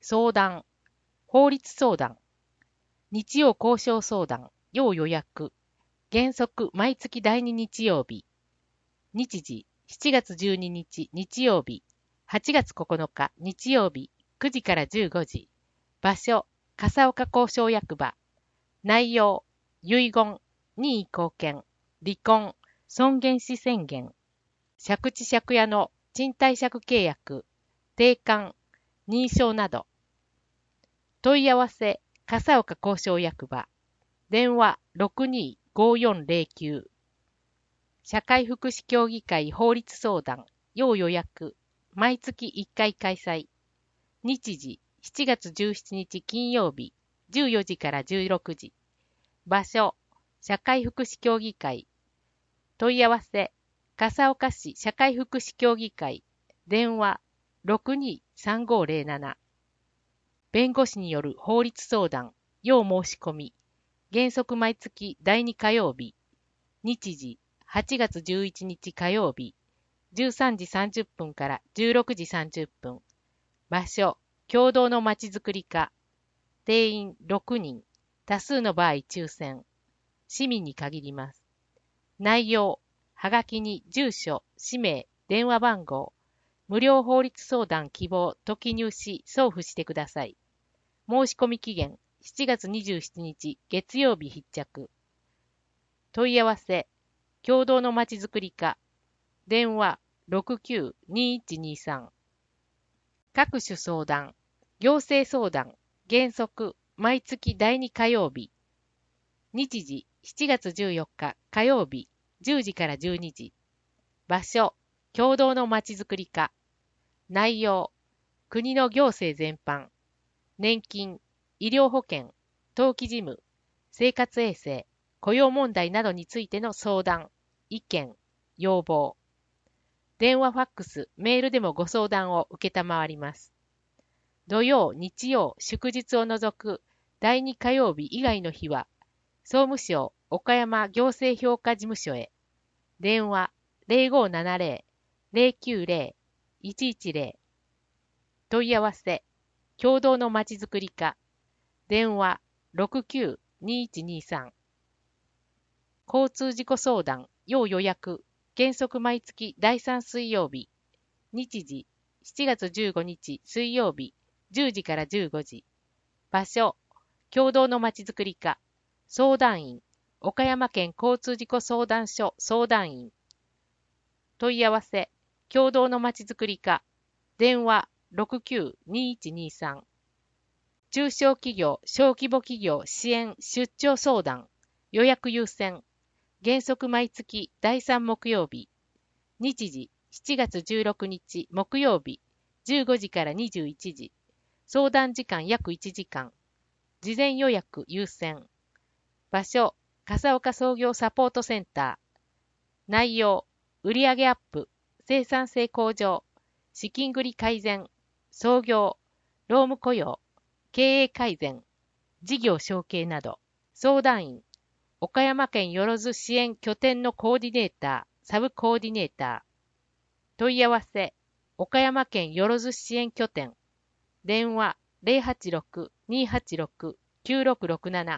相談、法律相談、日曜交渉相談、要予約、原則毎月第2日曜日、日時7月12日日曜日、8月9日日曜日、9時から15時、場所、笠岡交渉役場、内容、遺言、任意後見、離婚、尊厳死宣言、借地借家の賃貸借契約、定款、認証など。問い合わせ、笠岡交渉役場。電話625409。社会福祉協議会法律相談、要予約。毎月1回開催。日時、7月17日金曜日、14時から16時。場所、社会福祉協議会。問い合わせ、笠岡市社会福祉協議会。電話623507。弁護士による法律相談、要申し込み。原則毎月第2火曜日。日時、8月11日火曜日。13時30分から16時30分。場所、共同のまちづくり課。定員6人。多数の場合抽選。市民に限ります。内容、はがきに住所、氏名、電話番号、無料法律相談希望と記入し送付してください。申し込み期限、7月27日月曜日必着。問い合わせ、共同のまちづくり課。電話692123。各種相談、行政相談、原則、毎月第2火曜日。日時、7月14日火曜日、10時から12時。場所、共同のまちづくり課。内容、国の行政全般。年金、医療保険、登記事務、生活衛生、雇用問題などについての相談、意見、要望。電話ファックス、メールでもご相談を受けたまわります。土曜、日曜、祝日を除く第2火曜日以外の日は、総務省岡山行政評価事務所へ。電話0570-090-110。問い合わせ、共同のまちづくり課。電話692123。交通事故相談、要予約。原則毎月第3水曜日。日時、7月15日水曜日、10時から15時。場所、共同のまちづくり課。相談員、岡山県交通事故相談所相談員。問い合わせ、共同のまちづくり課。電話692123。中小企業、小規模企業支援出張相談。予約優先。原則毎月第3木曜日。日時、7月16日木曜日、15時から21時。相談時間約1時間。事前予約優先。場所、笠岡創業サポートセンター。内容、売上アップ、生産性向上、資金繰り改善、創業、労務雇用、経営改善、事業承継など。相談員、岡山県よろず支援拠点のコーディネーター、サブコーディネーター。問い合わせ、岡山県よろず支援拠点。電話086-286-9667。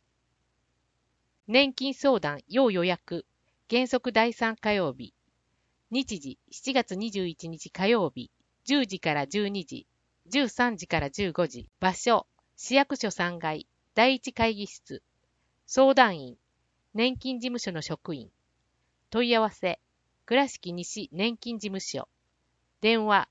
年金相談要予約。原則第3火曜日。日時7月21日火曜日。10時から12時。13時から15時。場所、市役所3階、第1会議室。相談員、年金事務所の職員。問い合わせ、倉敷西年金事務所。電話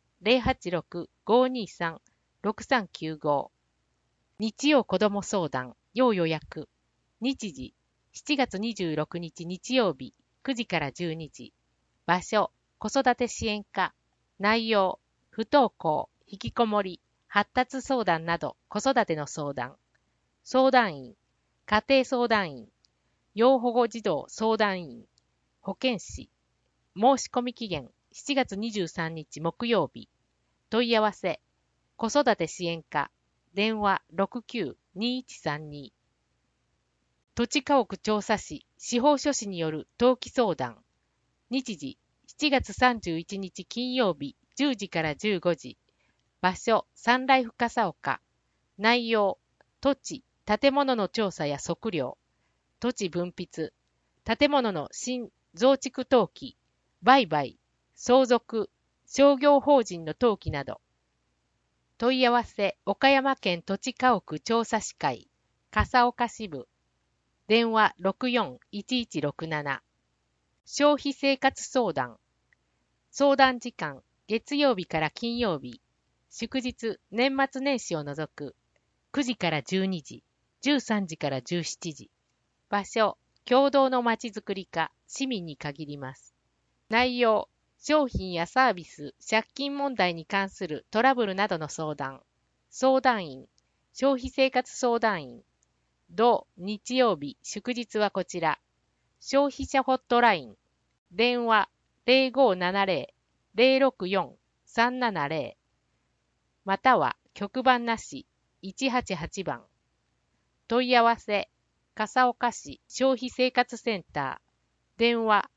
086-523-6395。日曜子ども相談、要予約。日時、7月26日日曜日、9時から12時。場所、子育て支援課。内容、不登校、引きこもり、発達相談など子育ての相談。相談員、家庭相談員、要保護児童相談員、保健師。申し込み期限、7月23日木曜日。問い合わせ、子育て支援課。電話69-2132。土地家屋調査士、司法書士による登記相談。日時、7月31日金曜日、10時から15時。 場所、サンライフ笠岡。内容、土地、建物の調査や測量。土地分筆。建物の新増築登記。売買、相続、商業法人の登記など。問い合わせ、岡山県土地家屋調査士会、笠岡支部。電話64-1167。消費生活相談。相談時間、月曜日から金曜日。祝日、年末年始を除く。9時から12時、13時から17時。場所、共同のまちづくり課、市民に限ります。内容、商品やサービス、借金問題に関するトラブルなどの相談。相談員、消費生活相談員。土、日曜日、祝日はこちら。消費者ホットライン。電話0570-064-370。または局番なし188番。問い合わせ、笠岡市消費生活センター。電話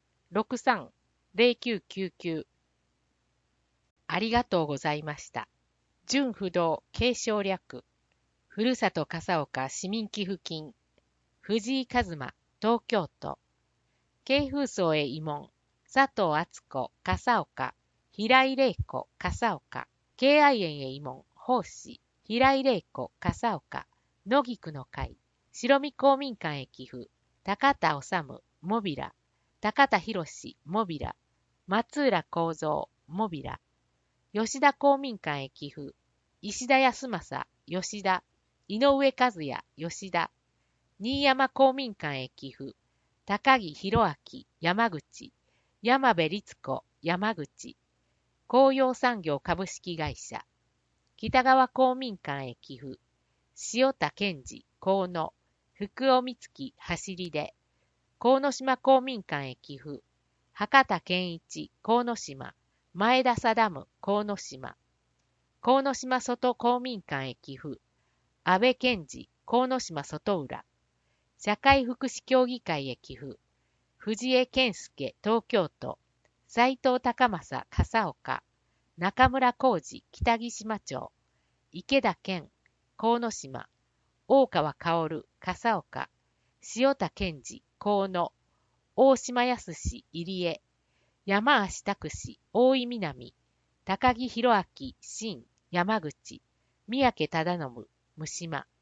63-0999。ありがとうございました。純不動継承略。ふるさと笠岡市民寄付金。藤井一馬、東京都。京風荘へ慰問。佐藤敦子、笠岡。平井玲子、笠岡。敬愛園へ慰問。奉仕。平井玲子、笠岡。野菊の会。白見公民館へ寄付。高田治、モビラ。高田博士、モビラ。松浦幸三、モビラ。吉田公民館へ寄付。石田康政、吉田。井上和也、吉田。新山公民館へ寄付。高木博明、山口。山部律子、山口。紅葉産業株式会社。北川公民館へ寄付。塩田健二、河野。福尾光樹、走りで。河島公民館へ寄付。博多健一、河島。前田定河島。河島外公民館へ寄付。安倍健二、河島外浦。社会福祉協議会へ寄付。藤江健介、東京都。斉藤高政、笠岡。中村浩二、北木島町。池田健、河島。大川薫、笠岡。塩田健二、河野。大島康、入江。山足拓司、大井南。高木博明、新、山口。三宅忠信、三島。